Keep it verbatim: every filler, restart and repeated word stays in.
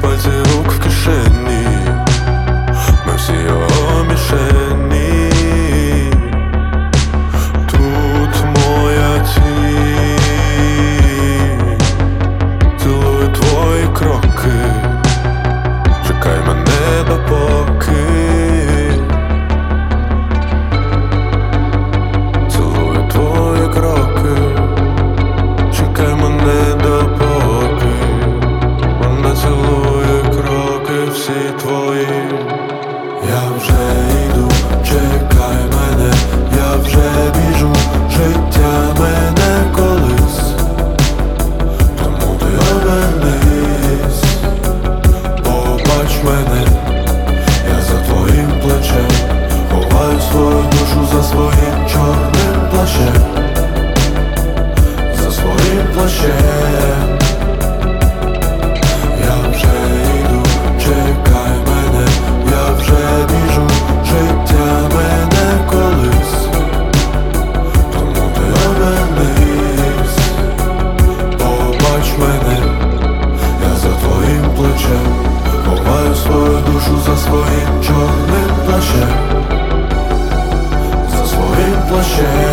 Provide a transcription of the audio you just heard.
пальці рук в кишені, ми всі його мішені. Тут моя тінь цілує твої кроки, чекай мене допоки. Цілує твої кроки, чекай мене допоки. Вона цілує кроки всі твої. Я вже йду, чекай мене, я вже біжу, життя мене колись. Тому ти обернись, побач мене, я за твоїм плечем, ховаю свою душу за своїм чорним плащем, за своїм плащем. Я вже йду, чекай мене, я вже біжу, життя мене колись. Тому ти обернись, побач мене, я за твоїм плечем, ховаю свою душу за своїм чорним плащем, за своїм плащем.